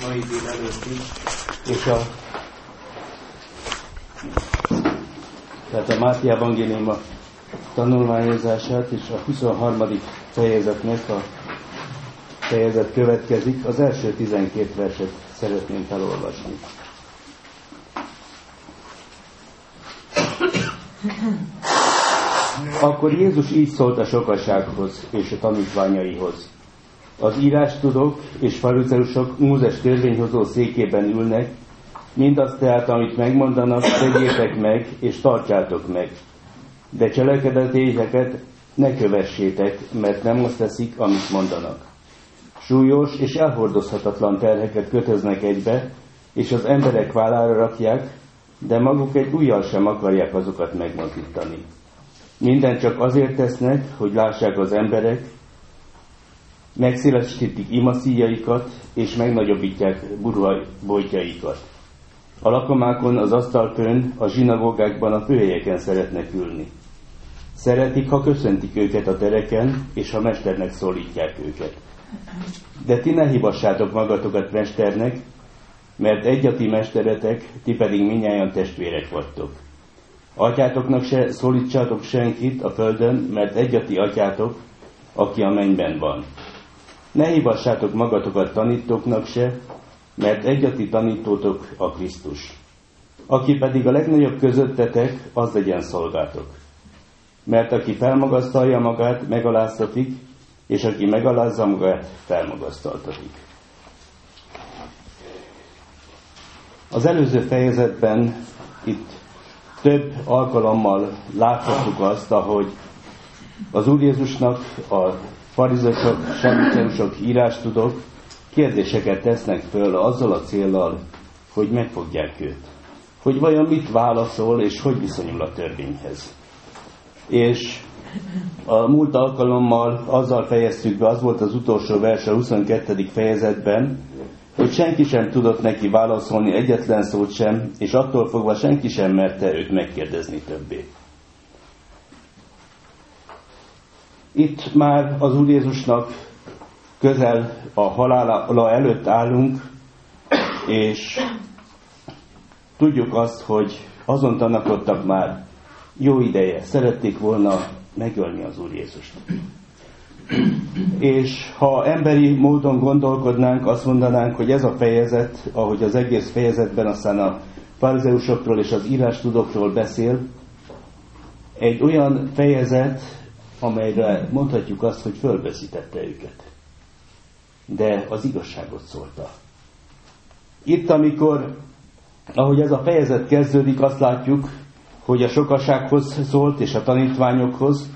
mai délelőtt is, és tehát a Máté evangéliuma tanulmányozását, és a 23. fejezetnek a fejezet következik. Az első 12 verset szeretném felolvasni. Akkor Jézus így szólt a sokasághoz és a tanítványaihoz. Az írástudók és farizeusok Mózes törvényhozó székében ülnek, mindazt tehát, amit megmondanak, tegyétek meg és tartsátok meg. De cselekedeteiket ne kövessétek, mert nem azt teszik, amit mondanak. Súlyos és elhordozhatatlan terheket kötöznek egybe, és az emberek vállára rakják, de maguk egy ujjal sem akarják azokat megmozdítani. Mindent csak azért tesznek, hogy lássák az emberek, megszélesítik imaszíjaikat, és megnagyobbítják burjaikat. A lakomákon, az asztalfőn, a zsinagógákban, a főhelyeken szeretnek ülni. Szeretik, ha köszöntik őket a tereken, és ha mesternek szólítják őket. De ti ne hívassátok magatokat mesternek, mert egy a ti mesteretek, ti pedig mindnyájan testvérek vagytok. Atyátoknak se szólítsátok senkit a földön, mert egy a ti atyátok, aki a mennyben van. Ne hívassátok magatokat tanítóknak se, mert egy a ti tanítótok a Krisztus. Aki pedig a legnagyobb közöttetek, az legyen szolgátok. Mert aki felmagasztalja magát, megaláztatik, és aki megalázza magát, felmagasztaltatik. Az előző fejezetben itt több alkalommal láthatjuk azt, ahogy az Úr Jézusnak a farizeusok, sadduceusok, írástudók kérdéseket tesznek föl azzal a céllal, hogy megfogják őt. Hogy vajon mit válaszol, és hogy viszonyul a törvényhez. És a múlt alkalommal azzal fejeztük be, az volt az utolsó vers a 22. fejezetben, hogy senki sem tudott neki válaszolni, egyetlen szót sem, és attól fogva senki sem merte őt megkérdezni többé. Itt már az Úr Jézusnak közel a halála előtt állunk, és tudjuk azt, hogy azon tanakodtak már jó ideje, szerették volna megölni az Úr Jézust. És ha emberi módon gondolkodnánk, azt mondanánk, hogy ez a fejezet, ahogy az egész fejezetben aztán a farizeusokról és az írástudókról beszél, egy olyan fejezet, amelyre mondhatjuk azt, hogy fölveszítette őket. De az igazságot szólta. Itt, ahogy ez a fejezet kezdődik, azt látjuk, hogy a sokasághoz szólt és a tanítványokhoz.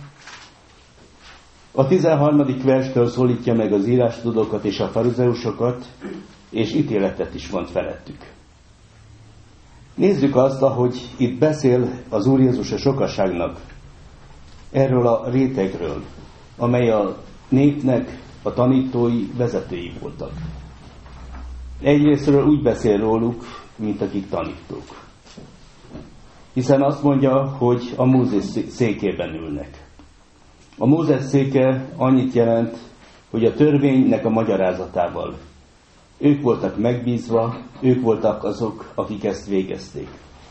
A 13. verstől szólítja meg az írástudókat és a farizeusokat, és ítéletet is mond felettük. Nézzük azt, ahogy itt beszél az Úr Jézus a sokaságnak erről a rétegről, amely a népnek a tanítói, vezetői voltak. Egyrésztről úgy beszél róluk, mint akik tanítók. Hiszen azt mondja, hogy a Mózes székében ülnek. A Mózes széke annyit jelent, hogy a törvénynek a magyarázatával. Ők voltak megbízva, ők voltak azok, akik ezt végezték.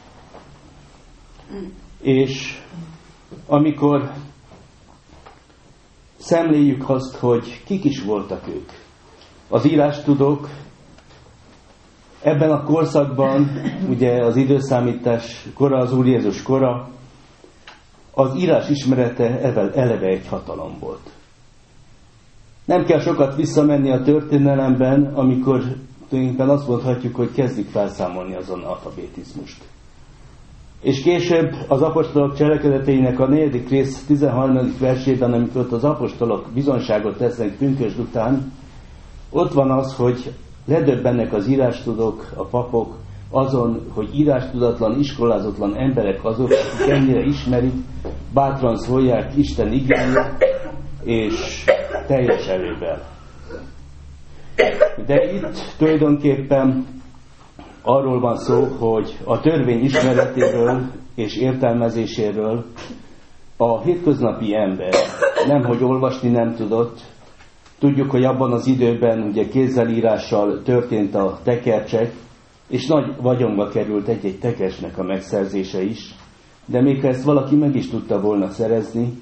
És amikor szemléljük azt, hogy kik is voltak ők, az írástudók ebben a korszakban, ugye az időszámítás kora, az Úr Jézus kora, az írás ismerete eleve egy hatalom volt. Nem kell sokat visszamenni a történelemben, amikor tulajdonképpen azt mondhatjuk, hogy kezdik felszámolni azon alfabetizmust. És később az apostolok cselekedeteinek a 4. rész 13. versében, amikor az apostolok bizonyságot tesznek pünkösd után, ott van az, hogy ledöbbennek az írástudók, a papok azon, hogy írástudatlan, iskolázatlan emberek azok, akik ennyire ismerik, bátran szólják Isten igényt, és teljes erővel. De itt tulajdonképpen arról van szó, hogy a törvény ismeretéről és értelmezéséről a hétköznapi ember nemhogy olvasni nem tudott, Tudjuk, hogy abban az időben ugye kézzelírással történt a tekercsek, és nagy vagyonba került egy-egy tekercsnek a megszerzése is, de még ha ezt valaki meg is tudta volna szerezni,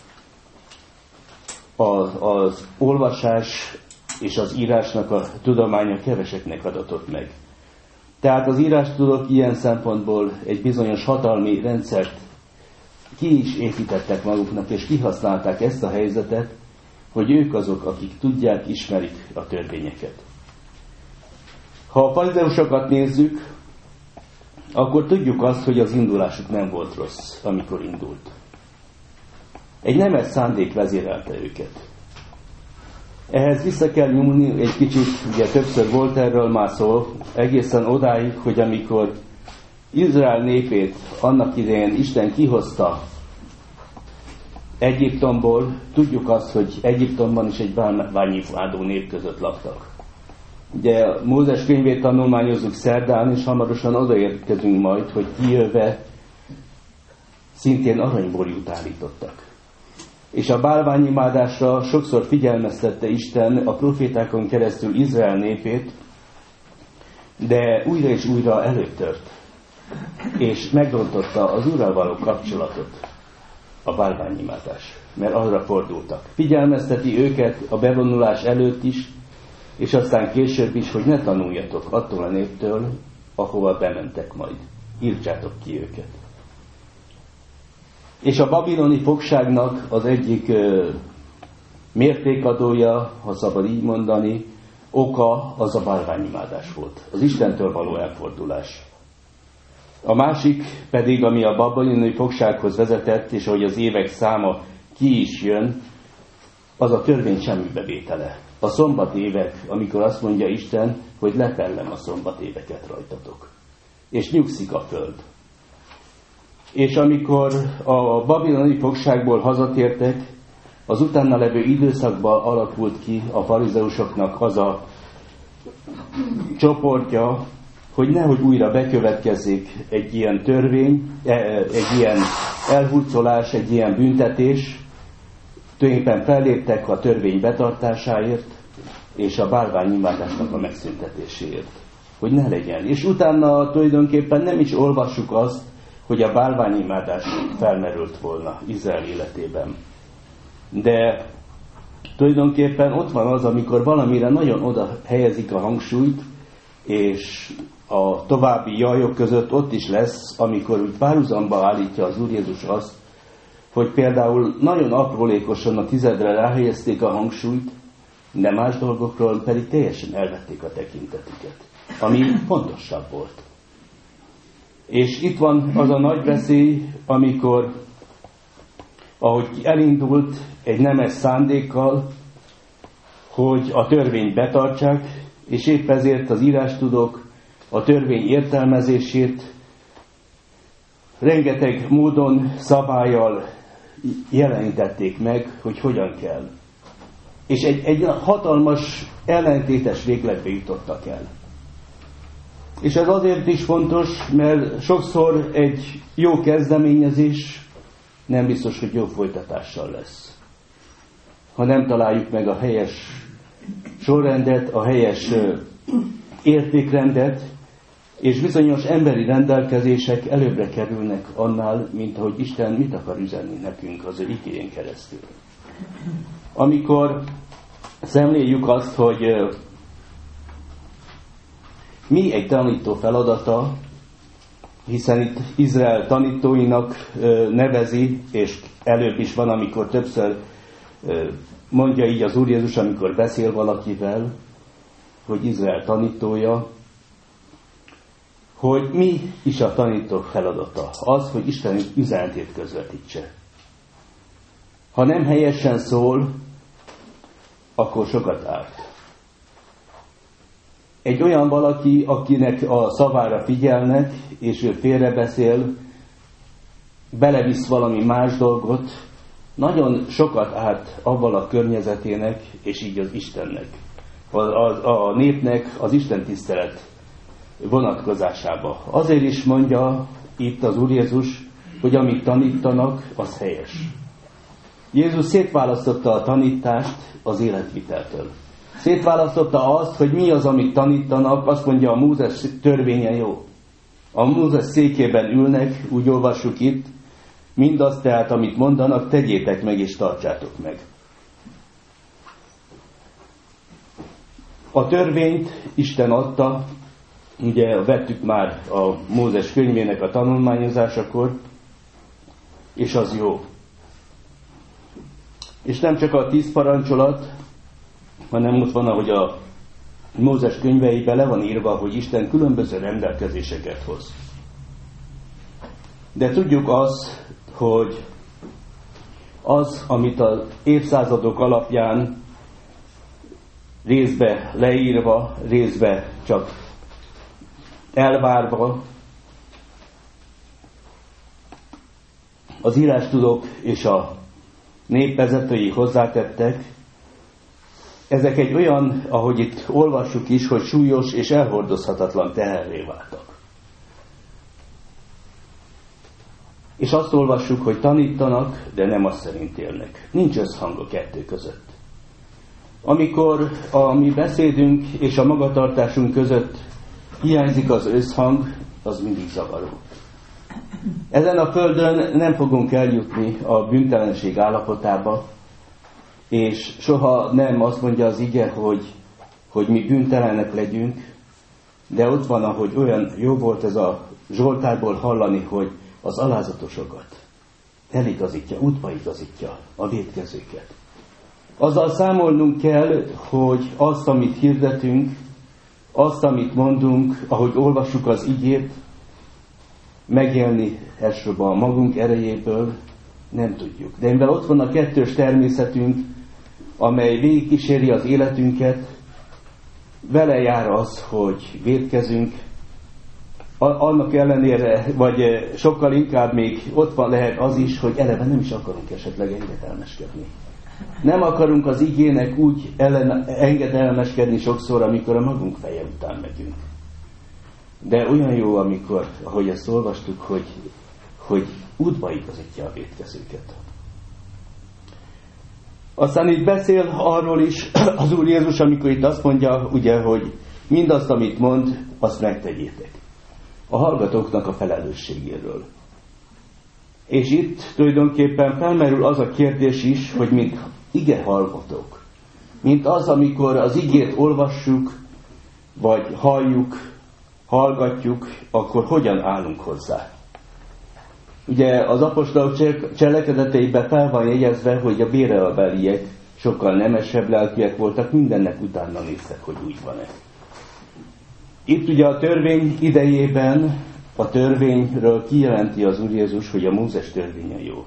az olvasás és az írásnak a tudománya keveseknek adatott meg. Tehát az írástudók ilyen szempontból egy bizonyos hatalmi rendszert ki is építettek maguknak, és kihasználták ezt a helyzetet, hogy ők azok, akik tudják, ismerik a törvényeket. Ha a farizeusokat nézzük, akkor tudjuk azt, hogy az indulásuk nem volt rossz, amikor indult. Egy nemes szándék vezérelte őket. Ehhez vissza kell nyúlni egy kicsit, ugye többször volt erről már szó, egészen odáig, hogy amikor Izrael népét annak idején Isten kihozta Egyiptomból, tudjuk azt, hogy Egyiptomban is egy bálványimádó nép között laktak. Ugye Mózes könyvét tanulmányozzuk szerdán, és hamarosan odaérkezünk majd, hogy kijöve szintén aranyborjút állítottak. És a bálványimádásra sokszor figyelmeztette Isten a profétákon keresztül Izrael népét, de újra és újra előttört, és megrontotta az Úrral való kapcsolatot a bálványimádás, mert arra fordultak. Figyelmezteti őket a bevonulás előtt is, és aztán később is, hogy ne tanuljatok attól a néptől, ahova bementek majd. Írtsátok ki őket. És a babiloni fogságnak az egyik mértékadója, ha szabad így mondani, oka az a bálványimádás volt. Az Istentől való elfordulás. A másik pedig, ami a babiloni fogsághoz vezetett, és ahogy az évek száma ki is jön, az a törvény semmibevétele. A szombatévek, amikor azt mondja Isten, hogy letellem a szombatéveket rajtatok. És nyugszik a föld. És amikor a babiloni fogságból hazatértek, az utána levő időszakban alakult ki a farizeusoknak az a csoportja, hogy nehogy újra bekövetkezzék egy ilyen törvény, egy ilyen elhurcolás, egy ilyen büntetés. Tulajdonképpen felléptek a törvény betartásáért, és a bálványimádásnak a megszüntetéséért. Hogy ne legyen. És utána tulajdonképpen nem is olvassuk azt, hogy a bálványimádás felmerült volna Izrael életében. De tulajdonképpen ott van az, amikor valamire nagyon oda helyezik a hangsúlyt, és a további jajok között ott is lesz, amikor úgy párhuzamba állítja az Úr Jézus azt, hogy például nagyon aprólékosan a tizedre ráhelyezték a hangsúlyt, de más dolgokról pedig teljesen elvették a tekintetüket, ami fontosabb volt. És itt van az a nagy veszély, amikor, ahogy elindult egy nemes szándékkal, hogy a törvényt betartsák, és épp ezért az írástudók a törvény értelmezését rengeteg módon, szabállyal jelenítették meg, hogy hogyan kell. És egy hatalmas, ellentétes végletbe jutottak el. És ez azért is fontos, mert sokszor egy jó kezdeményezés nem biztos, hogy jó folytatással lesz. Ha nem találjuk meg a helyes sorrendet, a helyes értékrendet, és bizonyos emberi rendelkezések előbbre kerülnek annál, mint ahogy Isten mit akar üzenni nekünk az ő igéjén keresztül. Amikor szemléljük azt, hogy mi egy tanító feladata, hiszen itt Izrael tanítóinak nevezi, és előbb is van, amikor többször mondja így az Úr Jézus, amikor beszél valakivel, hogy Izrael tanítója, hogy mi is a tanítók feladata. Az, hogy Isten üzenetét közvetítse. Ha nem helyesen szól, akkor sokat árt. Egy olyan valaki, akinek a szavára figyelnek, és ő félrebeszél, belevisz valami más dolgot, nagyon sokat árt avval a környezetének, és így az Istennek. A népnek az Isten tisztelet vonatkozásába. Azért is mondja itt az Úr Jézus, hogy amit tanítanak, az helyes. Jézus szétválasztotta a tanítást az életviteltől. Szétválasztotta azt, hogy mi az, amit tanítanak, azt mondja, a Mózes törvénye jó. A Mózes székében ülnek, úgy olvassuk itt, mindazt tehát, amit mondanak, tegyétek meg és tartsátok meg. A törvényt Isten adta, ugye vettük már a Mózes könyvének a tanulmányozásakor, és az jó. És nem csak a 10 parancsolat, hanem ott van, ahogy a Mózes könyveiben le van írva, hogy Isten különböző rendelkezéseket hoz. De tudjuk azt, hogy az, amit az évszázadok alapján részbe leírva, részbe csak elvárva, az írástudók és a népvezetői hozzátettek, ezek egy olyan, ahogy itt olvassuk is, hogy súlyos és elhordozhatatlan teherré váltak. És azt olvassuk, hogy tanítanak, de nem azt szerint élnek. Nincs összhang a kettő között. Amikor a mi beszédünk és a magatartásunk között hiányzik az összhang, az mindig zavaró. Ezen a földön nem fogunk eljutni a bűntelenség állapotába, és soha nem azt mondja az ige, hogy mi bűntelenek legyünk, de ott van, ahogy olyan jó volt ez a Zsoltárból hallani, hogy az alázatosokat eligazítja, útba igazítja a vétkezőket. Azzal számolnunk kell, hogy azt, amit hirdetünk, azt, amit mondunk, ahogy olvassuk az igét, megélni elsősorban a magunk erejéből nem tudjuk. De mivel ott van a kettős természetünk, amely végigkíséri az életünket, vele jár az, hogy vétkezünk, annak ellenére, vagy sokkal inkább még ott van lehet az is, hogy eleve nem is akarunk esetleg engedelmeskedni. Nem akarunk az igének úgy engedelmeskedni sokszor, amikor a magunk feje után megyünk. De olyan jó, amikor, ahogy ezt olvastuk, hogy útba igazítja a vétkezőket. Aztán itt beszél arról is az Úr Jézus, amikor itt azt mondja, ugye, hogy mindazt, amit mond, azt megtegyétek. A hallgatóknak a felelősségéről. És itt tulajdonképpen felmerül az a kérdés is, hogy mint ige hallgatók, mint az, amikor az igét olvassuk, vagy halljuk, hallgatjuk, akkor hogyan állunk hozzá. Ugye az apostolok cselekedeteiben fel van jegyezve, hogy a béreabeliek sokkal nemesebb lelkiek voltak, mindennek utána néztek, hogy úgy van-e. Itt ugye a törvény idejében a törvényről kijelenti az Úr Jézus, hogy a Mózes törvénye jó.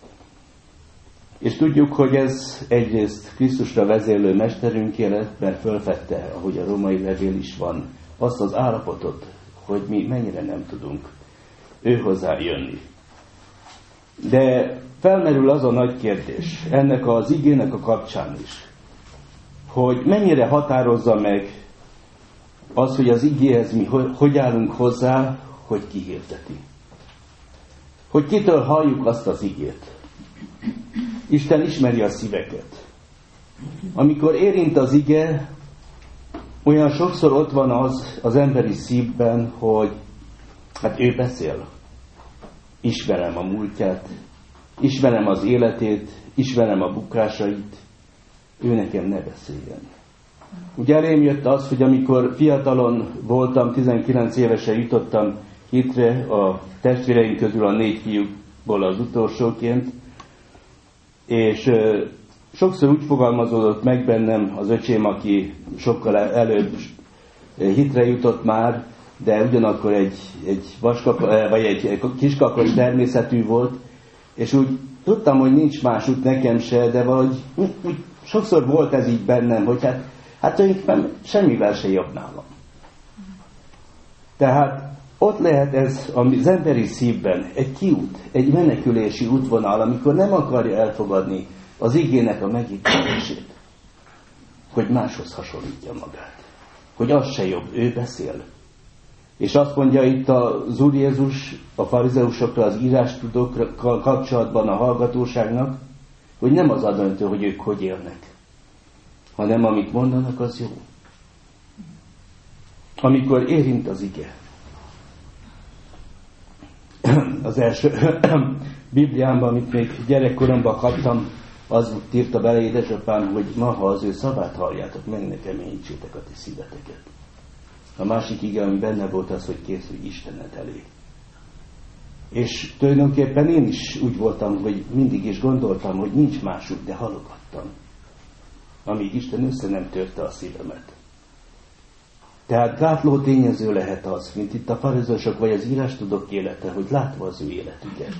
És tudjuk, hogy ez egyrészt Krisztusra vezérlő mesterünk élet, mert fölfedte, ahogy a római levél is van, azt az állapotot, hogy mi mennyire nem tudunk őhozzá jönni. De felmerül az a nagy kérdés, ennek az igének a kapcsán is, hogy mennyire határozza meg az, hogy az igéhez mi hogy állunk hozzá, hogy kihirdeti. Hogy kitől halljuk azt az igét. Isten ismeri a szíveket. Amikor érint az ige, olyan sokszor ott van az emberi szívben, hogy hát ő beszél. Ismerem a múltját, ismerem az életét, ismerem a bukásait, ő nekem ne beszéljen. Ugye elém jött az, hogy amikor fiatalon voltam, 19 évesen jutottam hitre, a testvéreim közül a 4 fiúkból az utolsóként, és sokszor úgy fogalmazódott meg bennem az öcsém, aki sokkal előbb hitre jutott már, de ugyanakkor egy vagy egy kiskakos természetű volt, és úgy tudtam, hogy nincs más út nekem se, de valahogy úgy sokszor volt ez így bennem, hogy hát tulajdonképpen semmivel se jobb nálam. Tehát ott lehet ez az emberi szívben egy kiút, egy menekülési útvonal, amikor nem akarja elfogadni az igének a megítélését, hogy máshoz hasonlítja magát. Hogy az se jobb, ő beszél. És azt mondja itt az Úr Jézus a farizeusokra, az írástudókkal kapcsolatban a hallgatóságnak, hogy nem az a döntő, hogy ők hogy élnek, hanem amit mondanak, az jó. Amikor érint az ige. Az első Bibliámban, amit még gyerekkoromban kaptam, az írta bele édesapám, hogy ma, ha az ő szavát halljátok, meg ne keményítsétek a ti szíveteket. A másik ige, ami benne volt, az, hogy készülj Istenet elé. És tulajdonképpen én is úgy voltam, hogy mindig is gondoltam, hogy nincs másuk, de halogattam. Amíg Isten össze nem törte a szívemet. Tehát gátló tényező lehet az, mint itt a farizósok vagy az írástudók élete, hogy látva az ő életüket,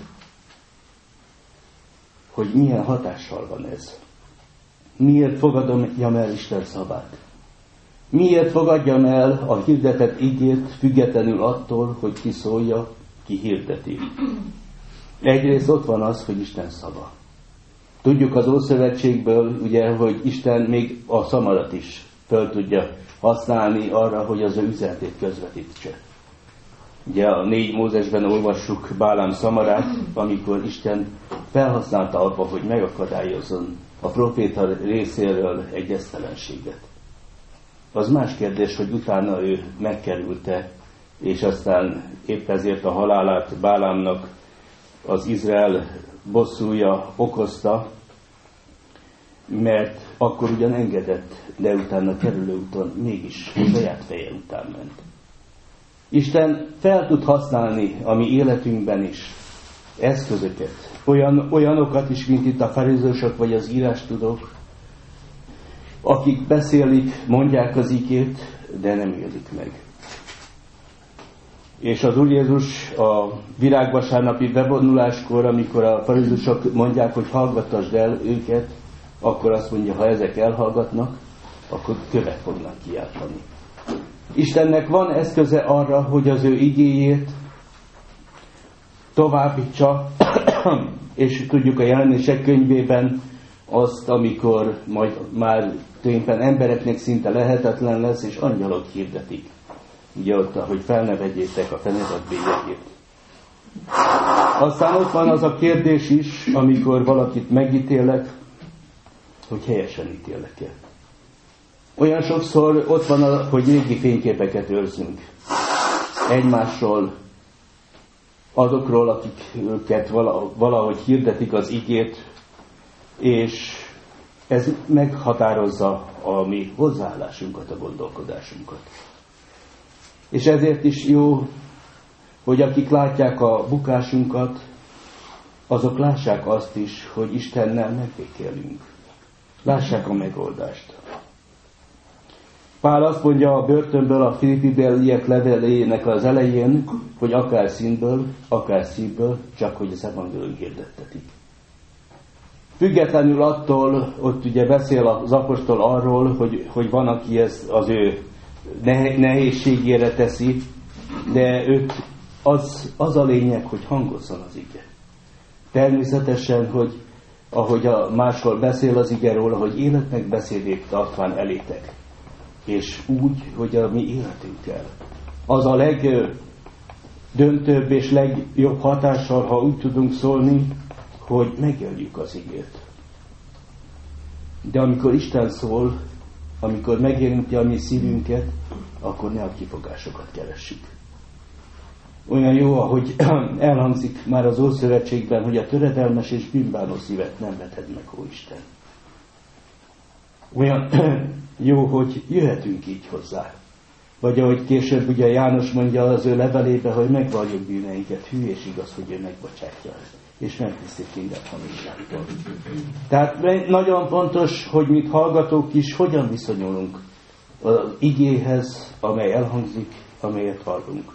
hogy milyen hatással van ez. Miért fogadjam el Isten szavát? Miért fogadjam el a hirdetett igét, függetlenül attól, hogy ki szólja, ki hirdeti? Egyrészt ott van az, hogy Isten szava. Tudjuk az Ószövetségből, ugye, hogy Isten még a szamarat is föl tudja használni arra, hogy az ő üzenetét közvetítse. Ugye a 4 Mózesben olvassuk Bálám szamarát, amikor Isten felhasználta abba, hogy megakadályozzon a proféta részéről egy esztelenséget. Az más kérdés, hogy utána ő megkerülte, és aztán épp ezért a halálát Bálámnak az Izrael bosszúja okozta, mert akkor ugyan engedett, de utána kerülő úton mégis saját feje után ment. Isten fel tud használni a mi életünkben is eszközöket, olyanokat is, mint itt a farizósok vagy az írástudók, akik beszélik, mondják az igét, de nem élik meg. És az Úr Jézus a virágvasárnapi bevonuláskor, amikor a farizósok mondják, hogy hallgattasd el őket, akkor azt mondja, ha ezek elhallgatnak, akkor követ fognak kiáltani. Istennek van eszköze arra, hogy az ő igéjét továbbítsa, és tudjuk a Jelenések könyvében azt, amikor majd már tulajdonképpen embereknek szinte lehetetlen lesz, és angyalok hirdetik. Ugye ott, hogy felnevedjétek a fenezet bélyegét. Aztán ott van az a kérdés is, amikor valakit megítélek, hogy helyesen ítélek-e. Olyan sokszor ott van, hogy régi fényképeket őrzünk egymásról, azokról, akik őket valahogy hirdetik az igét, és ez meghatározza a mi hozzáállásunkat, a gondolkodásunkat. És ezért is jó, hogy akik látják a bukásunkat, azok lássák azt is, hogy Istennel megbékélünk. Lássák a megoldást. Pál azt mondja a börtönből a Filippibeliek levelének az elején, hogy akár színből, akár szívből, csak hogy az evangélium hirdettetik. Függetlenül attól, ott ugye beszél az apostol arról, hogy van, aki ezt az ő nehézségére teszi, de őt az a lényeg, hogy hangozzon az ige. Természetesen, hogy ahogy máshol beszél az ige róla, hogy életnek beszédét tartván elétek. És úgy, hogy a mi életünkkel. Az a legdöntőbb és legjobb hatással, ha úgy tudunk szólni, hogy megéljük az igét. De amikor Isten szól, amikor megérinti a mi szívünket, akkor ne a kifogásokat keressük. Olyan jó, ahogy elhangzik már az Ószövetségben, hogy a töredelmes és bűnbánó szívet nem veted meg, ó Isten. Olyan jó, hogy jöhetünk így hozzá. Vagy ahogy később ugye János mondja az ő levelébe, hogy megvalljuk bűneinket, hű és igaz, hogy ő megbocsátja, és megtisztít minden hamisságtól. Tehát nagyon fontos, hogy mint hallgatók is hogyan viszonyulunk az igéhez, amely elhangzik, amelyet hallunk.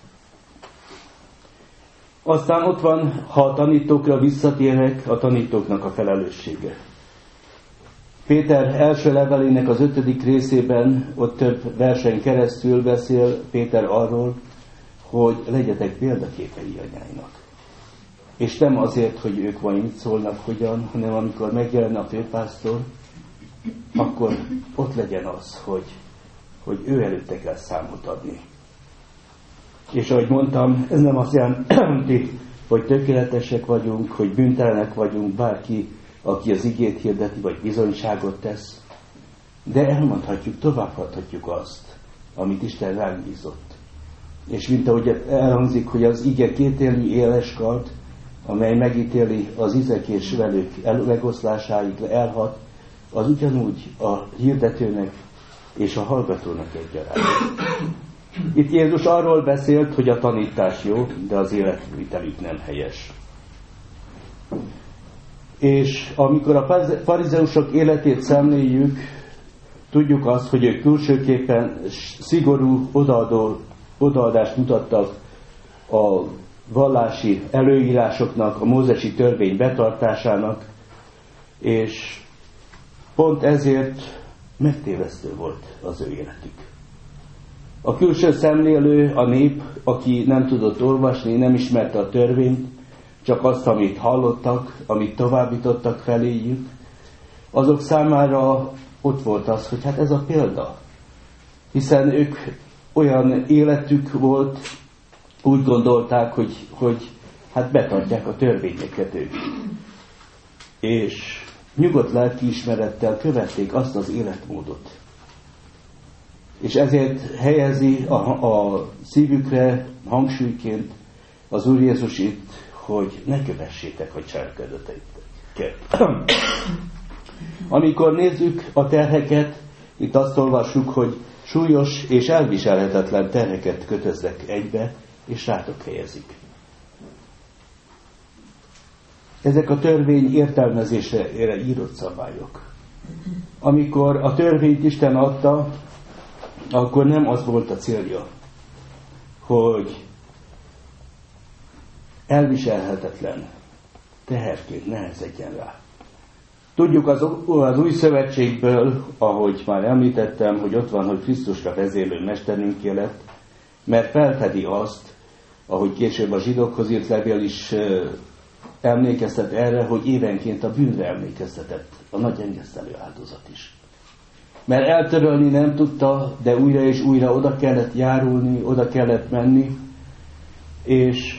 Aztán ott van, ha a tanítókra visszatérek, a tanítóknak a felelőssége. Péter első levelének az 5. részében, ott több versen keresztül beszél Péter arról, hogy legyetek példaképei anyáinak. És nem azért, hogy ők majd mit szólnak, hogyan, hanem amikor megjelen a főpásztor, akkor ott legyen az, hogy ő előtte kell számot adni. És ahogy mondtam, ez nem azt jelenti, hogy tökéletesek vagyunk, hogy bűntelenek vagyunk, bárki aki az igét hirdeti, vagy bizonyságot tesz, de elmondhatjuk, továbbadhatjuk azt, amit Isten ránk bízott. És mint ahogy elhangzik, hogy az ige kétélű éles kard, amely megítéli az ízek és velük megoszlásáig elhat, az ugyanúgy a hirdetőnek és a hallgatónak egyaránt. Itt Jézus arról beszélt, hogy a tanítás jó, de az életvitelük nem helyes. És amikor a farizeusok életét szemléljük, tudjuk azt, hogy ők külsőképpen szigorú odaadást mutattak a vallási előírásoknak, a mózesi törvény betartásának, és pont ezért megtévesztő volt az ő életük. A külső szemlélő, a nép, aki nem tudott olvasni, nem ismerte a törvényt, csak azt, amit hallottak, amit továbbítottak feléjük, azok számára ott volt az, hogy hát ez a példa. Hiszen ők olyan életük volt, úgy gondolták, hogy hát betartják a törvényeket ők. És nyugodt lelkiismerettel követték azt az életmódot. És ezért helyezi a szívükre hangsúlyként az Úr Jézus itt, hogy ne kövessétek a cselekedeteiket. Amikor nézzük a terheket, itt azt olvassuk, hogy súlyos és elviselhetetlen terheket kötözzek egybe, és rátok helyezik. Ezek a törvény értelmezésére írott szabályok. Amikor a törvényt Isten adta, akkor nem az volt a célja, hogy elviselhetetlen teherként nehezedjen rá. Tudjuk az új szövetségből, ahogy már említettem, hogy ott van, hogy Krisztusra vezérlő mesterünk lett, mert felfedi azt, ahogy később a zsidókhoz írt levél is emlékeztet erre, hogy évenként a bűnre emlékeztetett a nagy engesztelő áldozat is. Mert eltörölni nem tudta, de újra és újra oda kellett járulni, oda kellett menni, és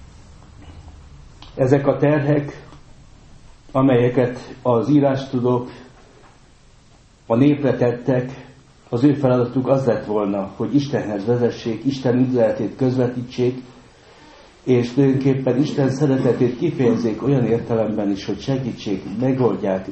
ezek a terhek, amelyeket az írástudók a népre tettek, az ő feladatuk az lett volna, hogy Istenhez vezessék, Isten üzenetét közvetítsék, és tulajdonképpen Isten szeretetét kifejezzék olyan értelemben is, hogy segítsék, megoldják,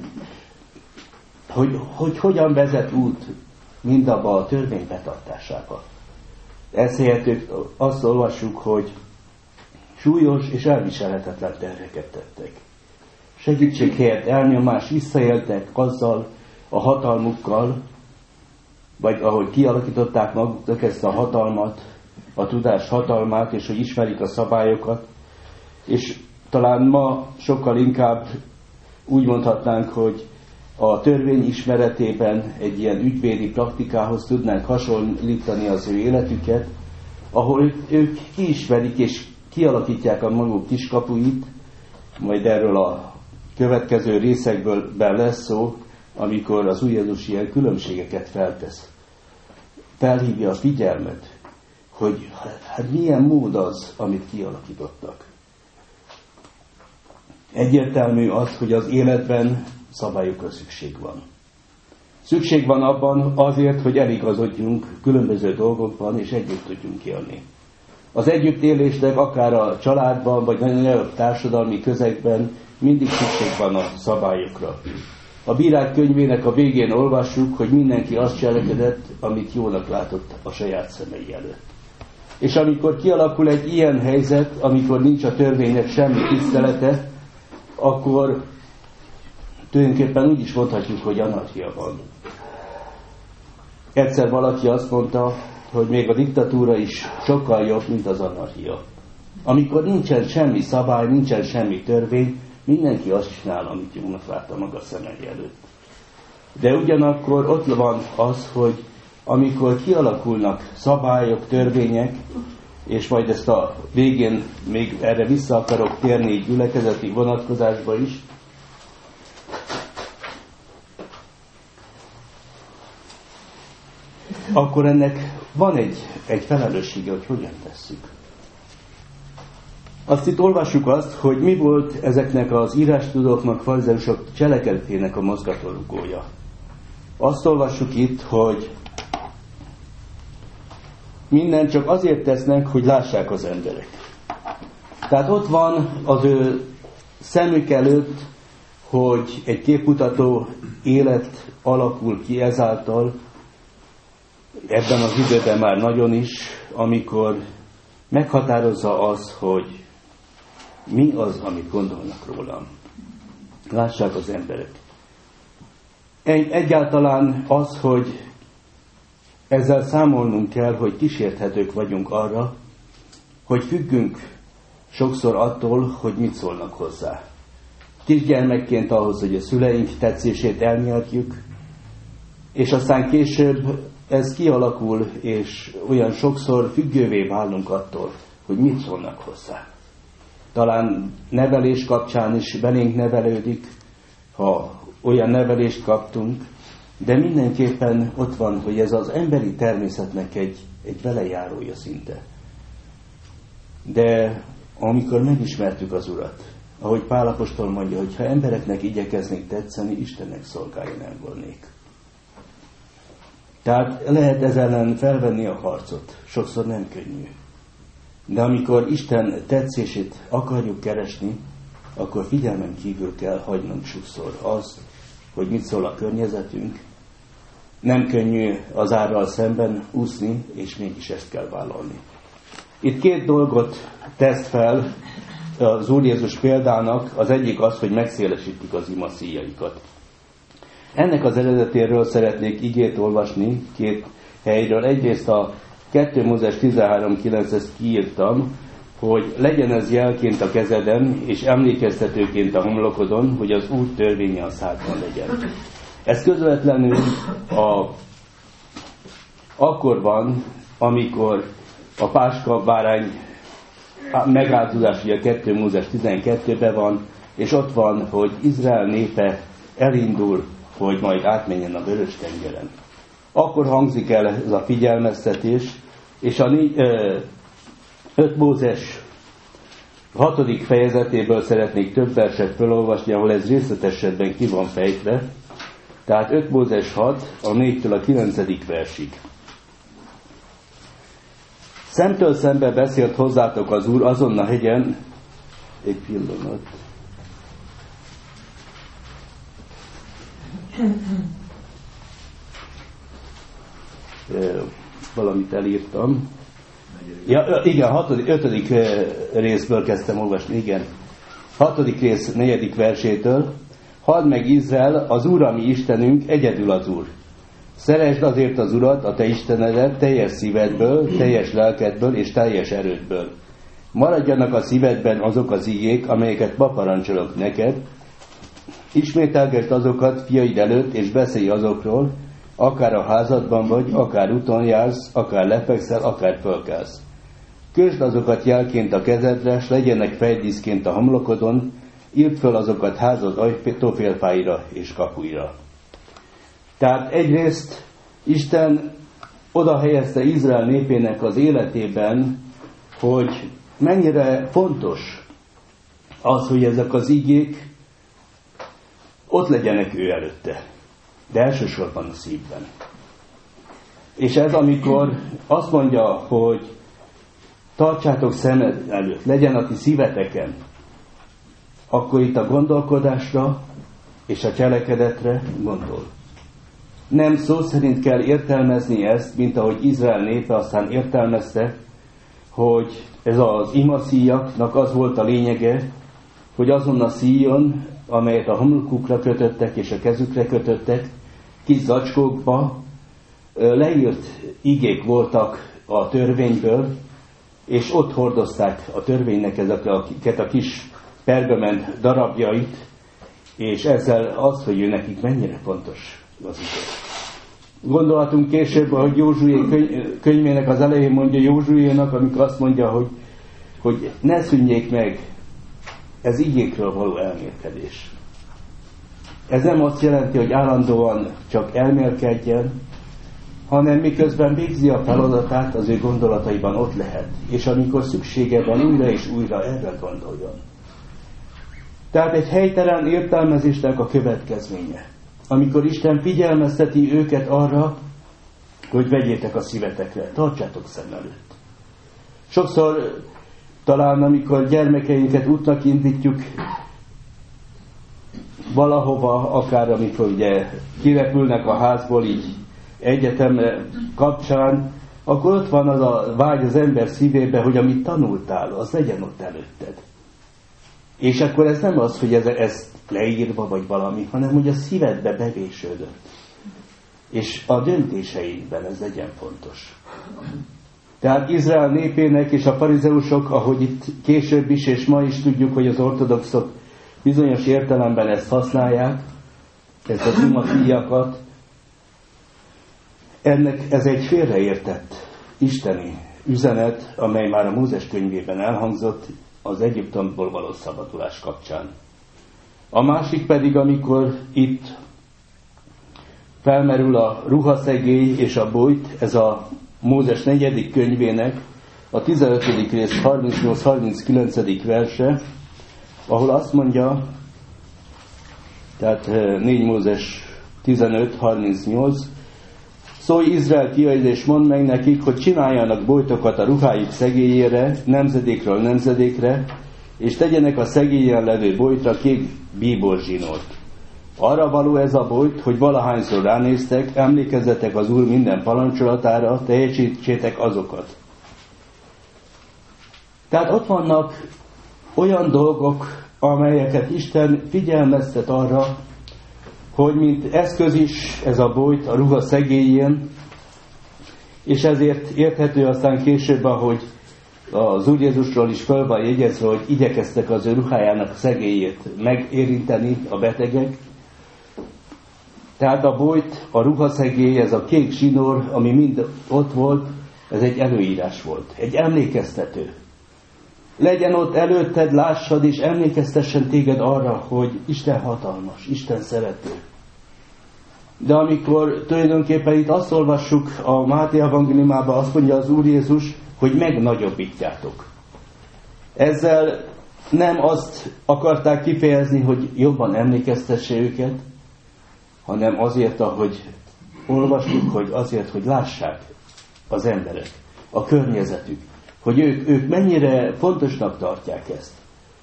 hogy hogyan vezet út mindabba a törvény betartásába. Ezt helyett azt olvassuk, hogy súlyos és elviselhetetlen terheket tettek. Segítség helyett elnyomás, visszaéltek azzal a hatalmukkal, vagy ahogy kialakították maguknak ezt a hatalmat, a tudás hatalmát, és hogy ismerik a szabályokat, és talán ma sokkal inkább úgy mondhatnánk, hogy a törvény ismeretében egy ilyen ügyvédi praktikához tudnánk hasonlítani az ő életüket, ahol ők kiismerik és kialakítják a maguk kiskapuit, majd erről a következő részekből lesz szó, amikor az Úr Jézus ilyen különbségeket feltesz. Felhívja a figyelmet, hogy hát milyen mód az, amit kialakítottak. Egyértelmű az, hogy az életben szabályokra szükség van. Szükség van abban azért, hogy eligazodjunk különböző dolgokban, és együtt tudjunk élni. Az együttélésnek akár a családban, vagy nagyobb társadalmi közegben mindig szükség van a szabályokra. A Bírák könyvének a végén olvassuk, hogy mindenki azt cselekedett, amit jónak látott a saját szemei előtt. És amikor kialakul egy ilyen helyzet, amikor nincs a törvénynek semmi tisztelete, akkor tulajdonképpen úgy is mondhatjuk, hogy anarchia van. Egyszer valaki azt mondta, hogy még a diktatúra is sokkal jobb, mint az anarchia. Amikor nincsen semmi szabály, nincsen semmi törvény, mindenki azt csinál, amit jónak látta maga szemei előtt. De ugyanakkor ott van az, hogy amikor kialakulnak szabályok, törvények, és majd ezt a végén még erre vissza akarok térni gyülekezeti vonatkozásba is, akkor ennek van egy felelőssége, hogy hogyan tesszük. Azt itt olvassuk azt, hogy mi volt ezeknek az írástudóknak, farizeusok cselekedetének a mozgatórugója. Azt olvassuk itt, hogy mindent csak azért tesznek, hogy lássák az emberek. Tehát ott van az ő szemük előtt, hogy egy képmutató élet alakul ki ezáltal, ebben az időben már nagyon is, amikor meghatározza az, hogy mi az, amit gondolnak rólam. Lássák az emberek. Egyáltalán az, hogy ezzel számolnunk kell, hogy kísérthetők vagyunk arra, hogy függünk sokszor attól, hogy mit szólnak hozzá. Kisgyermekként ahhoz, hogy a szüleink tetszését elnyerjük, és aztán később ez kialakul, és olyan sokszor függővé válunk attól, hogy mit szólnak hozzá. Talán nevelés kapcsán is belénk nevelődik, ha olyan nevelést kaptunk, de mindenképpen ott van, hogy ez az emberi természetnek egy velejárója szinte. De amikor megismertük az Urat, ahogy Pál apostol mondja, hogy ha embereknek igyekeznék tetszeni, Istennek szolgálja nem volnék. Tehát lehet ezzel ellen felvenni a harcot. Sokszor nem könnyű. De amikor Isten tetszését akarjuk keresni, akkor figyelmen kívül kell hagynunk sokszor az, hogy mit szól a környezetünk. Nem könnyű az árral szemben úszni, és mégis ezt kell vállalni. Itt két dolgot tesz fel az Úr Jézus példának, az egyik az, hogy megszélesítik az ima szíjaikat. Ennek az eredetéről szeretnék igét olvasni két helyről. Egyrészt a 2 Mózes 13.9, ezt kiírtam, hogy legyen ez jelként a kezeden, és emlékeztetőként a homlokodon, hogy az Úr törvénye a szádban legyen. Ez közvetlenül akkor van, amikor a páska bárány megáldozás, ugye a 2 Mózes 12-ben van, és ott van, hogy Izrael népe elindul, hogy majd átmenjen a Vörös-tengeren. Akkor hangzik el ez a figyelmeztetés, és a 5 Mózes 6. fejezetéből szeretnék több verset felolvasni, ahol ez részletesebben ki van fejtve. Tehát 5 Mózes 6, a 4-től a 9. versig. Szemtől szembe beszélt hozzátok az Úr azon a hegyen, egy pillanat. Valamit elírtam. Ja, igen, 5. részből kezdtem olvasni, igen. 6. rész 4. versétől. Halld meg Izrael, az Úr, a mi Istenünk, egyedül az Úr. Szeresd azért az Urat, a te Istenedet, teljes szívedből, teljes lelkedből és teljes erődből. Maradjanak a szívedben azok az igék, amelyeket ma parancsolok neked. Ismételgesd azokat fiaid előtt, és beszélj azokról, akár a házadban vagy, akár úton jársz, akár lefekszel, akár fölkelsz. Kösd azokat jelként a kezedre, s legyenek fejdíszként a homlokodon, írd föl azokat házad ajtófélfáira és kapuira. Tehát egyrészt Isten oda helyezte Izrael népének az életében, hogy mennyire fontos az, hogy ezek az igék ott legyenek ő előtte, de elsősorban a szívben. És ez, amikor azt mondja, hogy tartsátok szemed előtt, legyen a ti szíveteken, akkor itt a gondolkodásra és a cselekedetre gondol. Nem szó szerint kell értelmezni ezt, mint ahogy Izrael népe aztán értelmezte, hogy ez az imaszíjaknak az volt a lényege, hogy azon a szíjon, amelyet a homlokukra kötöttek és a kezükre kötöttek, kis zacskókba leírt igék voltak a törvényből, és ott hordozták a törvénynek ezeket a kis pergament darabjait, és ezzel az, hogy ő nekik mennyire fontos az igény. Gondolhatunk később, hogy Józsué könyvének az elején mondja Józsuénak, amikor azt mondja, hogy ne szűnjék meg ez igékről való elmélkedés. Ez nem azt jelenti, hogy állandóan csak elmélkedjen, hanem miközben végzi a feladatát, az ő gondolataiban ott lehet, és amikor szüksége van, újra és újra erre gondoljon. Tehát egy helytelen értelmezésnek a következménye, amikor Isten figyelmezteti őket arra, hogy vegyétek a szívetekre, tartsátok szem előtt. Sokszor talán, amikor gyermekeinket útnak indítjuk valahova, akár amikor ugye kirepülnek a házból így egyetemre kapcsán, akkor ott van az a vágy az ember szívébe, hogy amit tanultál, az legyen ott előtted. És akkor ez nem az, hogy ez leírva vagy valami, hanem hogy a szívedbe bevésődött. És a döntéseidben ez legyen fontos. Tehát Izrael népének és a farizeusok, ahogy itt később is és ma is tudjuk, hogy az ortodoxok bizonyos értelemben ezt használják, ezt az imafíjakat, ez egy félreértett isteni üzenet, amely már a Mózes könyvében elhangzott az Egyiptomból való szabadulás kapcsán. A másik pedig, amikor itt felmerül a ruhaszegély és a bojt, ez a Mózes 4. könyvének a 15. rész 38-39. verse, ahol azt mondja, tehát 4 Mózes 15-38, szólj Izrael fiaihoz, és mondd meg nekik, hogy csináljanak bojtokat a ruhájuk szegélyére, nemzedékről nemzedékre, és tegyenek a szegélyen levő bojtra kék bíborzsinort. Arra való ez a bojt, hogy valahányszor ránéztek, emlékezzetek az Úr minden parancsolatára, teljesítsétek azokat. Tehát ott vannak olyan dolgok, amelyeket Isten figyelmeztet arra, hogy mint eszköz is ez a bojt a ruha szegélyén, és ezért érthető aztán később, ahogy az Úr Jézusról is fel van jegyezve, hogy igyekeztek az ő ruhájának szegélyét megérinteni a betegek. Tehát a bojt, a ruhaszegély, ez a kék zsinór, ami mind ott volt, ez egy előírás volt, egy emlékeztető. Legyen ott előtted, lássad és emlékeztessen téged arra, hogy Isten hatalmas, Isten szerető. De amikor tulajdonképpen itt azt olvassuk a Máté evangéliumában, azt mondja az Úr Jézus, hogy megnagyobbítjátok. Ezzel nem azt akarták kifejezni, hogy jobban emlékeztesse őket, hanem azért, ahogy olvastuk, hogy azért, hogy lássák az emberek, a környezetük, hogy ők mennyire fontosnak tartják ezt.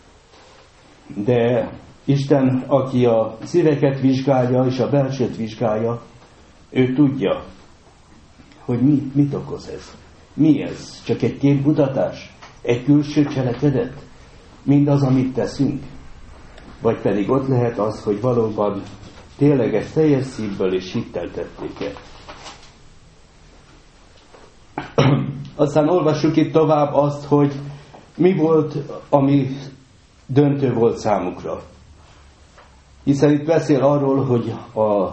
De Isten, aki a szíveket vizsgálja és a belsőt vizsgálja, ő tudja, hogy mit okoz ez. Mi ez? Csak egy képmutatás? Egy külső cselekedet? Mindaz, amit teszünk? Vagy pedig ott lehet az, hogy valóban tényleges teljes szívből és hittel tették-e. Aztán olvassuk itt tovább azt, hogy mi volt, ami döntő volt számukra. Hiszen itt beszél arról, hogy a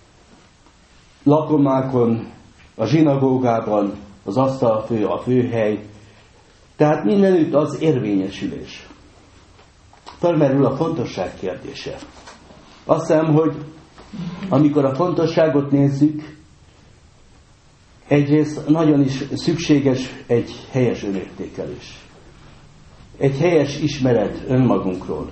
lakomákon, a zsinagógában, az asztalfő, a főhely, tehát mindenütt az érvényesülés. Felmerül a fontosság kérdése. Azt hiszem, hogy amikor a fontosságot nézzük, egyrészt nagyon is szükséges egy helyes önértékelés. Egy helyes ismeret önmagunkról.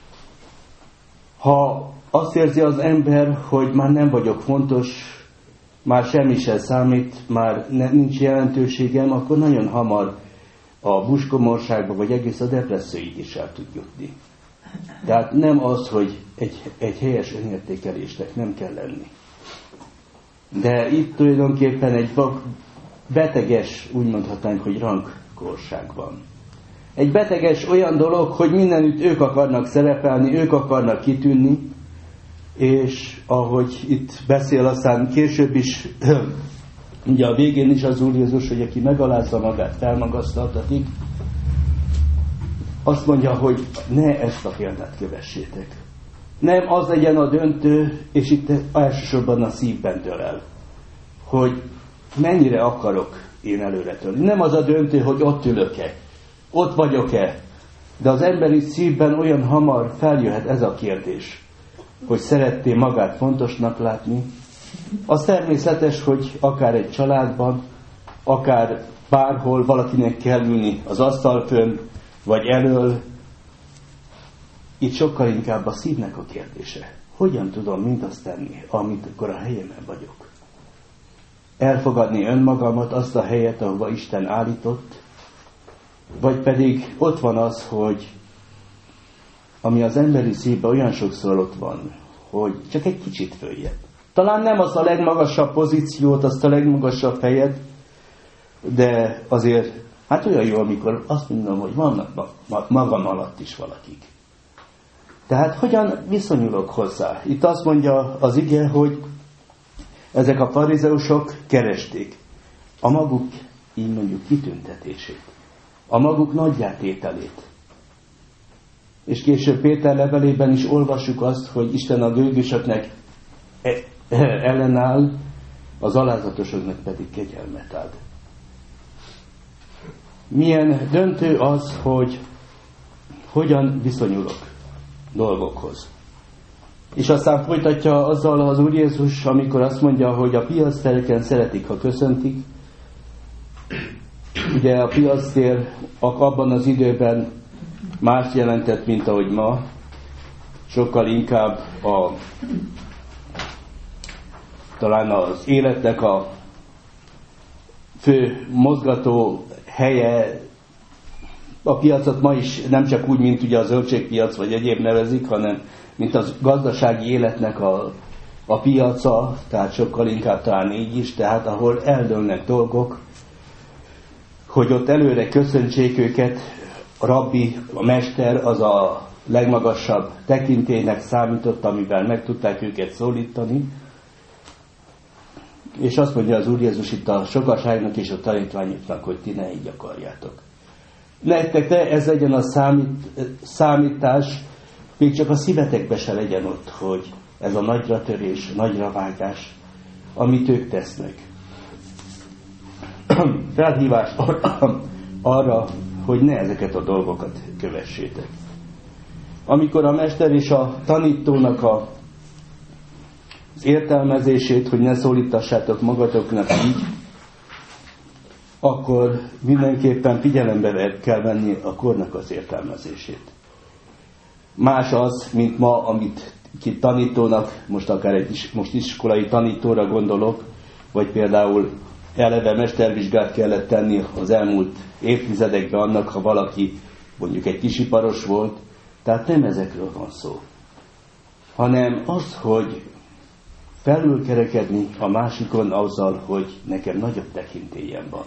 Ha azt érzi az ember, hogy már nem vagyok fontos, már semmi sem számít, már nincs jelentőségem, akkor nagyon hamar a buskomorságba, vagy egész a depresszióig is el tud jutni. Tehát nem az, hogy egy helyes önértékelésnek nem kell lenni. De itt tulajdonképpen egy beteges, úgy mondhatnánk, hogy rangkorság van. Egy beteges olyan dolog, hogy mindenütt ők akarnak szerepelni, ők akarnak kitűnni, és ahogy itt beszél aztán később is, ugye a végén is az Úr Jézus, hogy aki megalázza magát, felmagasztaltatik, azt mondja, hogy ne ezt a példát kövessétek. Nem az legyen a döntő, és itt elsősorban a szívben dől el, hogy mennyire akarok én előre törni. Nem az a döntő, hogy ott ülök-e, ott vagyok-e, de az emberi szívben olyan hamar feljöhet ez a kérdés, hogy szeretné magát fontosnak látni, Az természetes, hogy akár egy családban, akár bárhol valakinek kell ülni az asztalfön, vagy elől. Itt sokkal inkább a szívnek a kérdése. Hogyan tudom mindazt tenni, amikor a helyemen vagyok? Elfogadni önmagamat, azt a helyet, ahova Isten állított, vagy pedig ott van az, hogy ami az emberi szívben olyan sokszor ott van, hogy csak egy kicsit följebb. Talán nem az a legmagasabb pozíciót, azt a legmagasabb helyet, de azért, hát olyan jó, amikor azt mondom, hogy vannak magam alatt is valakik. Tehát hogyan viszonyulok hozzá? Itt azt mondja az ige, hogy ezek a farizeusok keresték a maguk, így mondjuk, kitüntetését, a maguk nagyjátételét. És később Péter levelében is olvassuk azt, hogy Isten a gőgösöknek ellenáll, az alázatosoknak pedig kegyelmet ad. Milyen döntő az, hogy hogyan viszonyulok dolgokhoz. És aztán folytatja azzal az Úr Jézus, amikor azt mondja, hogy a piactereken szeretik, ha köszöntik. Ugye a piactér abban az időben más jelentett, mint ahogy ma. Sokkal inkább talán az életnek a fő mozgató helye. A piacot ma is nem csak úgy, mint ugye a zöldségpiac vagy egyéb nevezik, hanem mint a gazdasági életnek a piaca, tehát sokkal inkább talán így is, tehát ahol eldőlnek dolgok, hogy ott előre köszöntsék őket, a rabbi, a mester, az a legmagasabb tekintélynek számított, amivel meg tudták őket szólítani. És azt mondja az Úr Jézus itt a sokaságnak és a tanítványoknak, hogy ti ne így akarjátok. Nektek ez legyen a számítás, még csak a szívetekbe se legyen ott, hogy ez a nagyra törés, nagyra vágás, amit ők tesznek. Felhívás arra, hogy ne ezeket a dolgokat kövessétek. Amikor a mester és a tanítónak az értelmezését, hogy ne szólítassátok magatoknak így, akkor mindenképpen figyelembe kell venni a kornak az értelmezését. Más az, mint ma, amit ki tanítónak, most akár most iskolai tanítóra gondolok, vagy például eleve mestervizsgát kellett tenni az elmúlt évtizedekben annak, ha valaki mondjuk egy kisiparos volt. Tehát nem ezekről van szó, hanem az, hogy felülkerekedni a másikon azzal, hogy nekem nagyobb tekintélyem van.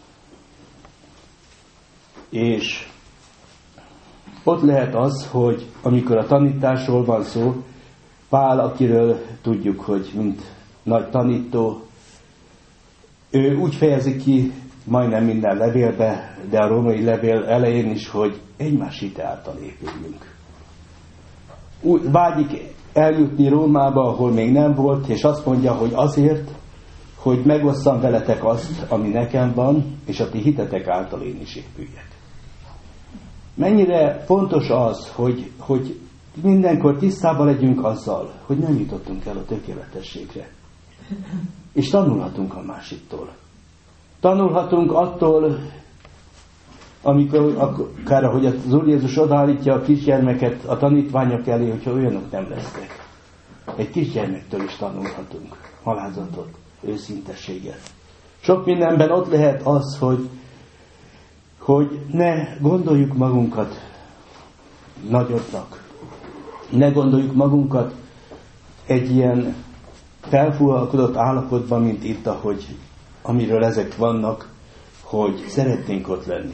És ott lehet az, hogy amikor a tanításról van szó, Pál, akiről tudjuk, hogy mint nagy tanító, ő úgy fejezi ki majdnem minden levélbe, de a római levél elején is, hogy egymás hite által épüljünk. Úgy vágyik eljutni Rómába, ahol még nem volt, és azt mondja, hogy azért, hogy megosszam veletek azt, ami nekem van, és a ti hitetek által én is épüljek. Mennyire fontos az, hogy mindenkor tisztában legyünk azzal, hogy nem jutottunk el a tökéletességre. És tanulhatunk a másiktól. Tanulhatunk attól, amikor akár, ahogy az Úr Jézus odaállítja a kisgyermeket a tanítványok elé, hogyha olyanok nem lesznek. Egy kisgyermektől is tanulhatunk alázatot, őszintességet. Sok mindenben ott lehet az, hogy ne gondoljuk magunkat nagyobbnak. Ne gondoljuk magunkat egy ilyen felfúvalkodott állapotban, mint itt, amiről ezek vannak, hogy szeretnénk ott lenni.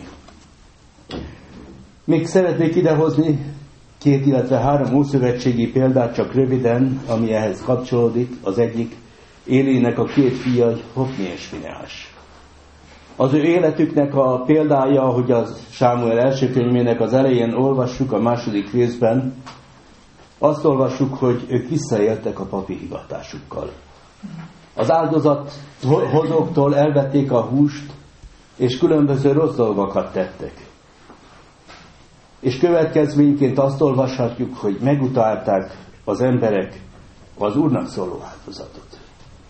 Még szeretnék idehozni 2, illetve 3 ószövetségi példát, csak röviden, ami ehhez kapcsolódik. Az egyik Élinek a 2 fia, Hofni és Fineás. Az ő életüknek a példája, hogy az Sámuel első könyvének az elején olvassuk, a 2. részben, azt olvassuk, hogy ők visszaéltek a papi hivatásukkal. Az áldozathozóktól elvették a húst, és különböző rossz dolgokat tettek. És következményként azt olvashatjuk, hogy megutálták az emberek az Úrnak szóló áldozatot.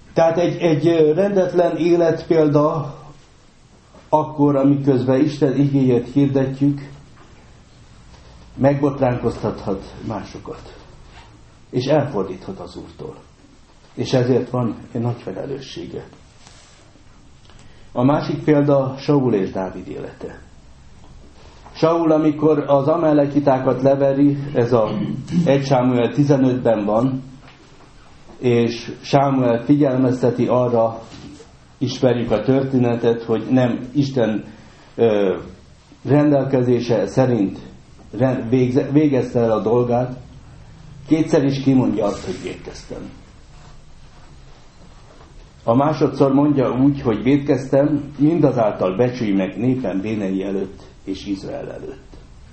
Tehát egy rendetlen életpélda akkor, amiközben Isten igéjét hirdetjük, megbotránkoztathat másokat, és elfordíthat az Úrtól. És ezért van egy nagy felelőssége. A másik példa Saul és Dávid élete. Saul, amikor az amalekitákat leveri, ez a 1 Sámuel 15-ben van, és Sámuel figyelmezteti arra, ismerjük a történetet, hogy nem Isten rendelkezése szerint végezte el a dolgát, kétszer is kimondja azt, hogy vétkeztem. A másodszor mondja úgy, hogy vétkeztem, mindazáltal becsülj meg népem vénei előtt és Izrael előtt.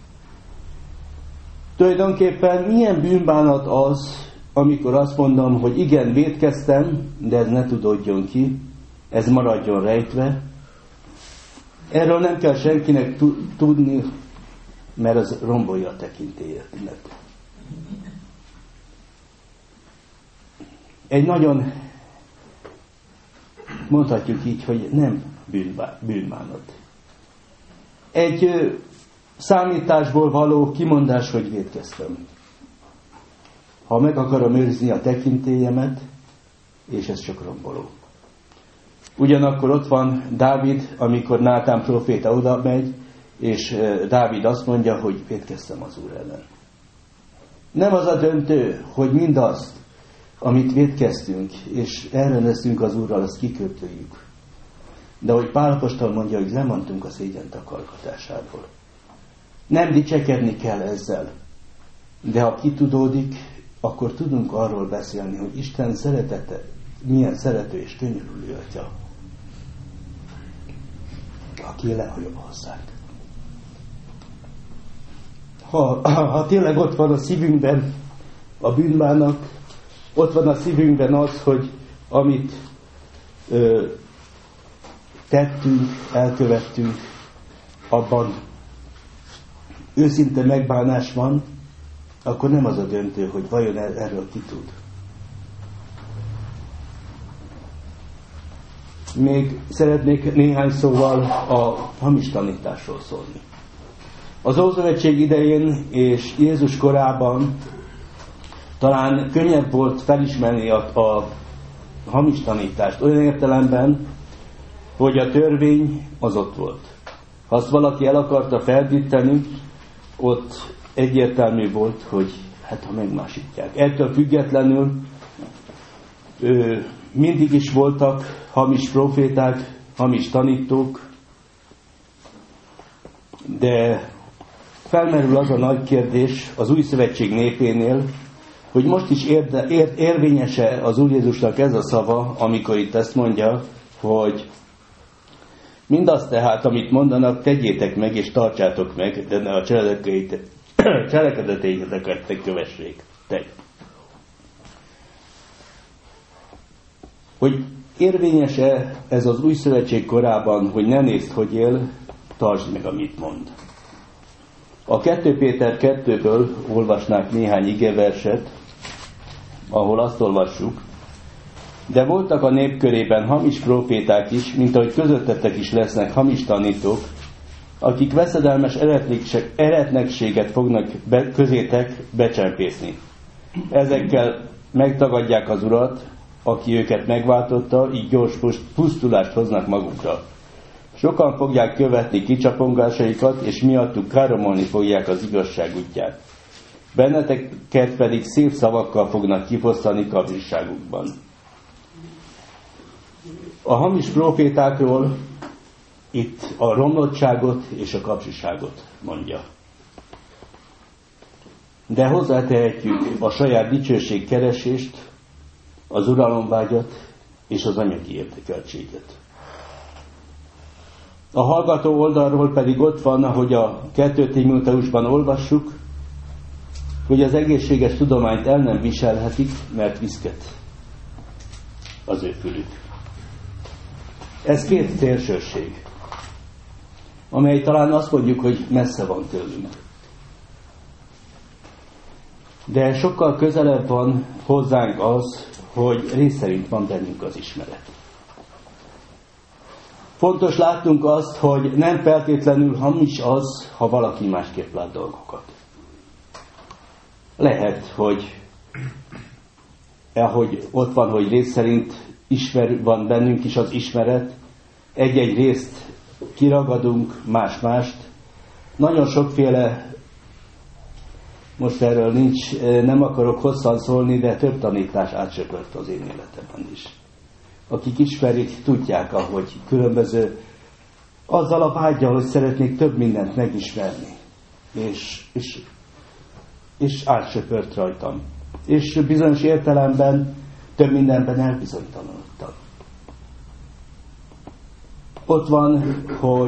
Tulajdonképpen milyen bűnbánat az, amikor azt mondom, hogy igen, vétkeztem, de ez ne tudódjon ki, ez maradjon rejtve. Erről nem kell senkinek tudni, mert az rombolja a tekintélyemet. Egy nagyon, mondhatjuk így, hogy nem bűnbánat. Egy számításból való kimondás, hogy vétkeztem. Ha meg akarom őrizni a tekintélyemet, és ez csak romboló. Ugyanakkor ott van Dávid, amikor Nátán próféta oda megy, és Dávid azt mondja, hogy vétkeztem az Úr ellen. Nem az a döntő, hogy mindazt, amit vétkeztünk, és elreneztünk az Úrral, azt kiköptöljük. De hogy Pál apostol mondja, hogy lemondtunk a szégyen takargatásából. Nem dicsekedni kell ezzel. De ha kitudódik, akkor tudunk arról beszélni, hogy Isten szeretete milyen szerető és könyörülő Atya, aki lehajol hozzánk. Ha tényleg ott van a szívünkben a bűnbánat, ott van a szívünkben az, hogy amit tettünk, elkövettünk, abban őszinte megbánás van, akkor nem az a döntő, hogy vajon erről ki tud. Még szeretnék néhány szóval a hamis tanításról szólni. Az Ószövetség idején és Jézus korában talán könnyebb volt felismerni a hamis tanítást olyan értelemben, hogy a törvény az ott volt. Ha azt valaki el akarta ferdíteni, ott egyértelmű volt, hogy hát ha megmásítják. Ettől függetlenül mindig is voltak hamis proféták, hamis tanítók, de felmerül az a nagy kérdés az új szövetség népénél, hogy most is érvényes-e az Úr Jézusnak ez a szava, amikor itt ezt mondja, hogy mindazt tehát, amit mondanak, tegyétek meg és tartsátok meg, de ne a cselekedeteiket kövessék. Hogy érvényes-e ez az új szövetség korában, hogy ne nézd, hogy él, tartsd meg, amit mond. A 2 Péter 2-ből olvasnák néhány igeverset, ahol azt olvassuk, de voltak a nép körében hamis próféták is, mint ahogy közöttetek is lesznek hamis tanítók, akik veszedelmes eretnekséget fognak közétek becsempészni. Ezekkel megtagadják az Urat, aki őket megváltotta, így gyors pusztulást hoznak magukra. Sokan fogják követni kicsapongásaikat, és miattuk káromolni fogják az igazság útját. Benneteket pedig szép szavakkal fognak kifosztani kapzsiságukban. A hamis profétákról itt a romlottságot és a kapzsiságot mondja. De hozzátehetjük a saját dicsőség keresést, az uralomvágyat és az anyagi érdekeltséget. A hallgató oldalról pedig ott van, ahogy a 2 Timóteusban olvassuk, hogy az egészséges tudományt el nem viselhetik, mert viszket az ő fülük. Ez 2 szélsőség, amely talán azt mondjuk, hogy messze van tőlünk. De sokkal közelebb van hozzánk az, hogy rész szerint van bennünk az ismeret. Fontos látnunk azt, hogy nem feltétlenül hamis az, ha valaki másképp lát dolgokat. Lehet, hogy ahogy ott van, hogy rész szerint van bennünk is az ismeret, egy-egy részt kiragadunk, más-mást. Nagyon sokféle, most erről nem akarok hosszan szólni, de több tanítás átsöpört az én életemben is. Akik ismerik, tudják, ahogy különböző, azzal a vággyal, hogy szeretnék több mindent megismerni. És átsöpört rajtam. És bizonyos értelemben több mindenben elbizonytalanodtam. Ott van,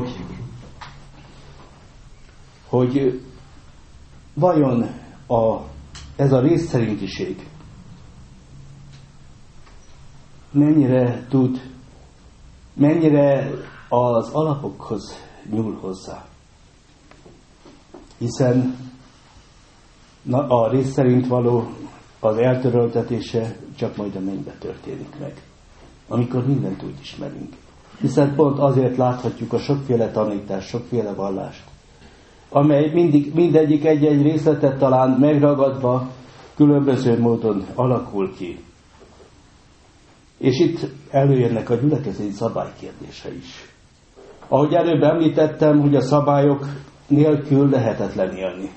hogy vajon ez a részszerintiség mennyire az alapokhoz nyúl hozzá. Hiszen a rész szerint való az eltöröltetése csak majd a mennybe történik meg, amikor mindent úgy ismerünk. Hiszen pont azért láthatjuk a sokféle tanítást, sokféle vallást, amely mindegyik egy-egy részletet talán megragadva különböző módon alakul ki. És itt előjönnek a gyülekezeti szabály kérdése is. Ahogy előbb említettem, hogy a szabályok nélkül lehetetlen élni.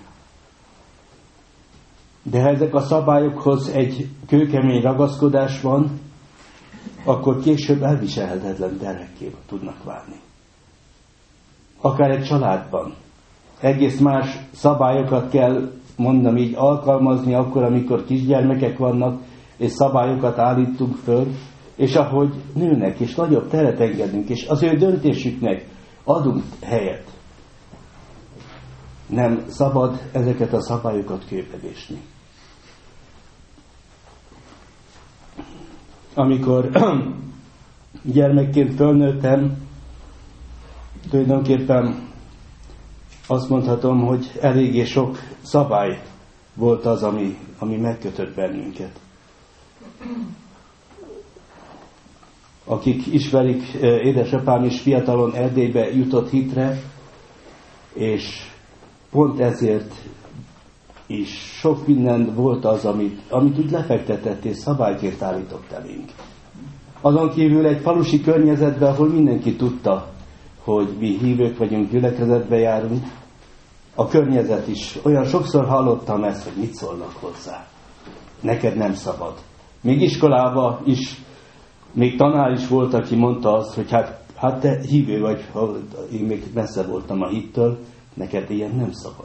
De ha ezek a szabályokhoz egy kőkemény ragaszkodás van, akkor később elviselhetetlen terhekké tudnak válni. Akár egy családban. Egész más szabályokat kell, mondom így, alkalmazni akkor, amikor kisgyermekek vannak, és szabályokat állítunk föl, és ahogy nőnek, és nagyobb teret engedünk, és az ő döntésüknek adunk helyet. Nem szabad ezeket a szabályokat kőbevésni. Amikor gyermekként fölnőttem, tulajdonképpen azt mondhatom, hogy eléggé sok szabály volt az, ami megkötött bennünket. Akik ismerik, édesapám is fiatalon Erdélybe jutott hitre, és pont ezért is sok minden volt az, amit úgy lefektetett és szabályként állított elénk. Azon kívül egy falusi környezetben, ahol mindenki tudta, hogy mi hívők vagyunk, gyülekezetbe járunk, a környezet is. Olyan sokszor hallottam ezt, hogy mit szólnak hozzá. Neked nem szabad. Még iskolában is, még tanár is volt, aki mondta azt, hogy hát te hívő vagy, én még messze voltam a hittől, neked ilyen nem szabad.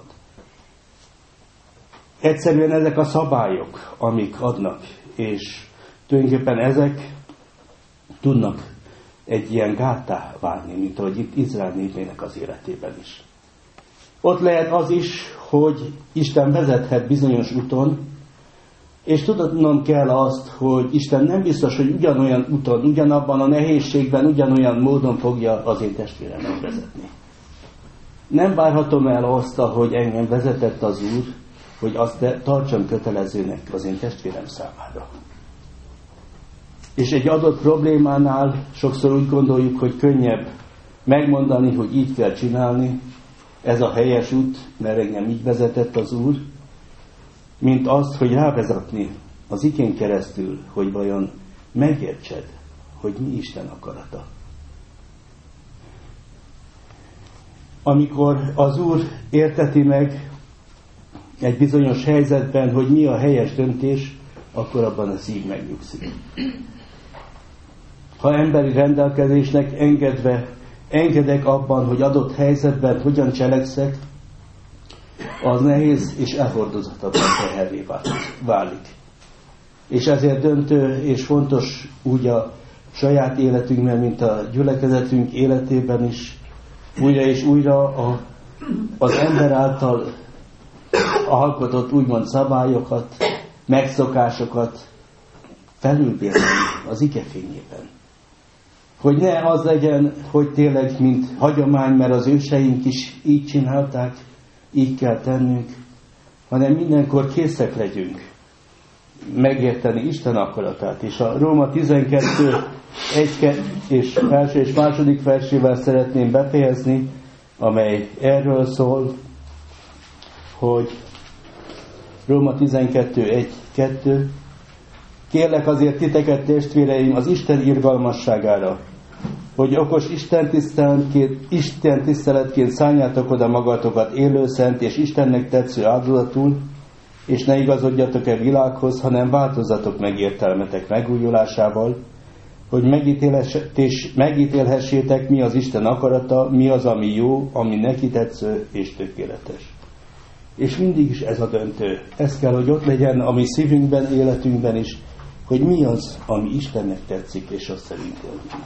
Egyszerűen ezek a szabályok, amik adnak, és tulajdonképpen ezek tudnak egy ilyen gáttá válni, mint ahogy itt Izrael népének az életében is. Ott lehet az is, hogy Isten vezethet bizonyos úton, és tudnom kell azt, hogy Isten nem biztos, hogy ugyanolyan úton, ugyanabban a nehézségben, ugyanolyan módon fogja az én testvéremet vezetni. Nem várhatom el azt, hogy engem vezetett az Úr, hogy azt tartsam kötelezőnek az én testvérem számára. És egy adott problémánál sokszor úgy gondoljuk, hogy könnyebb megmondani, hogy így kell csinálni, ez a helyes út, mert engem így vezetett az Úr, mint azt, hogy rávezetni az igén keresztül, hogy vajon megértsed, hogy mi Isten akarata. Amikor az Úr érteti meg egy bizonyos helyzetben, hogy mi a helyes döntés, akkor abban a szív megnyugszik. Ha emberi rendelkezésnek engedek abban, hogy adott helyzetben hogyan cselekszek, az nehéz és elhordozhatatlan teherré válik. És ezért döntő és fontos úgy a saját életünkben, mint a gyülekezetünk életében is, újra és újra az ember által alkotott úgymond szabályokat, megszokásokat felülbírni az ige fényében. Hogy ne az legyen, hogy tényleg, mint hagyomány, mert az őseink is így csinálták, így kell tennünk, hanem mindenkor készek legyünk megérteni Isten akaratát. És a Róma 12, 1 és első és második versével szeretném befejezni, amely erről szól, hogy Róma 12, 1, 2. Kérlek azért titeket, testvéreim, az Isten irgalmasságára, hogy okos Isten tiszteletként szálljátok oda magatokat élő, szent és Istennek tetsző áldozatul, és ne igazodjatok-e világhoz, hanem változzatok meg értelmetek megújulásával, hogy megítélhessétek, mi az Isten akarata, mi az, ami jó, ami neki tetsző és tökéletes. És mindig is ez a döntő. Ez kell, hogy ott legyen a mi szívünkben, életünkben is, hogy mi az, ami Istennek tetszik, és azt szerint élünk.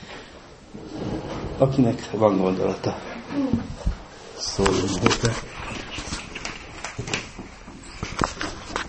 Akinek van gondolata, szóljon hozzá.